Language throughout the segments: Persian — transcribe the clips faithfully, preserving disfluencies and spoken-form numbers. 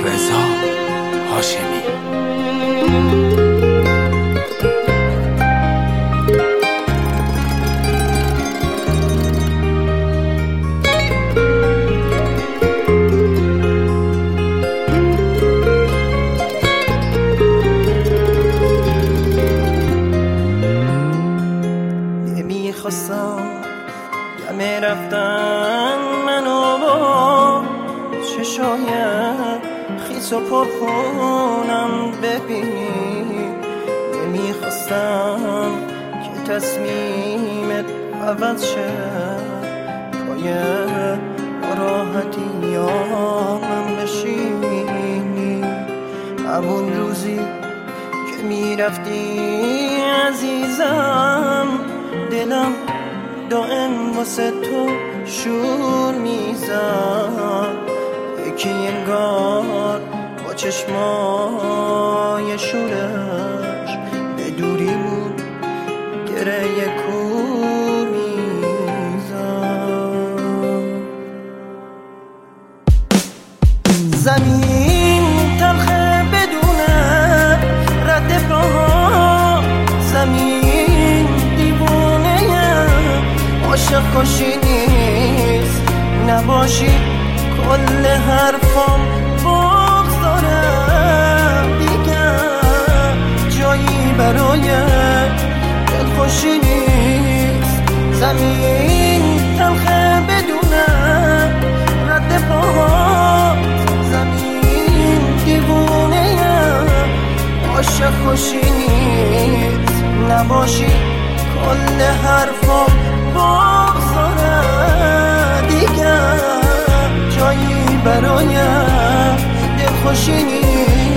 رضا هاشمی. نمیخواستم دم رفتن منو با چشایم خیس و پرخونم ببینی. نمیخواستم که تصمیمت عوض شه، پای راحتی یا من بشینی. همون روزی که میرفتی عزیزم، دلم دائم واسه تو شور میزد. یکی انگار با چشمای شورش به دوریمون گره کور میزد. زمین تلخه بدونه رد پاها، زمین دیوونه عاشق کشی نیست. نباشی کل حرفام بغض دارم دیگه، جایی برای دلخوشی نیست. زمین تلخه بدونه رد پاها، زمین دیوونه عاشق کشی نیست. نباشی کل حرفام بغض داره دیگه، جایی برای دلخوشی نیست.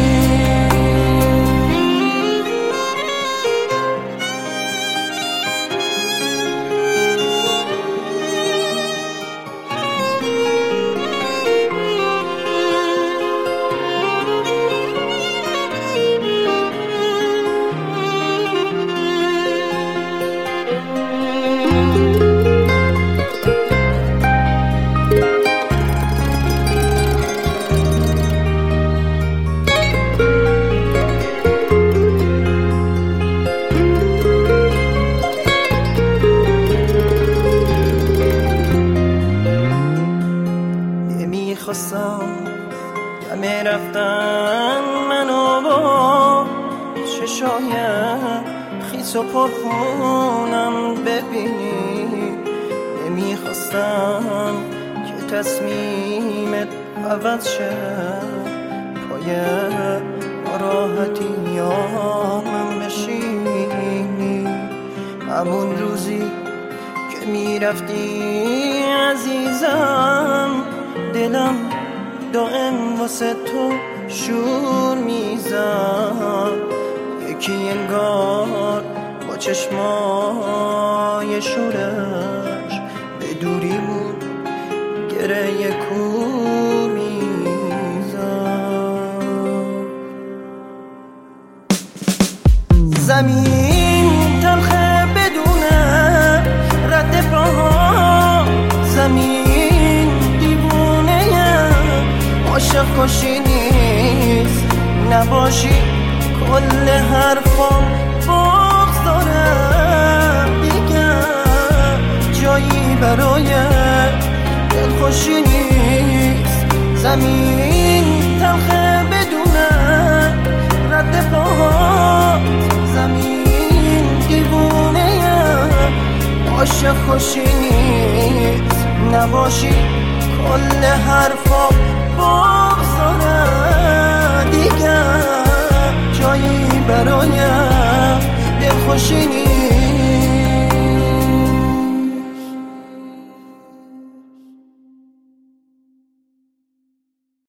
نمیخواستم دم رفتن منو با چشایم خیس و پرخونم ببینی. نمیخواستم که تصمیمت عوض شه، پای راحتی یا من بشینی. همون روزی که میرفتی عزیزم، دلم دائم واسه تو شور میزد. یکی انگار با چشمای شورش به دوریمون گره کور میزد. زمین تلخه بدونه رد پاها، زمین عاشق کشی نیست. نباشی کل حرفام بغض داره دیگه، جایی برای دلخوشی نیست. زمین تلخه بدونه رد پاها، زمین دیوونه عاشق کشی نیست. نباشی کل حرفام بغض داره دیگه، جایی برای دلخوشی نیست.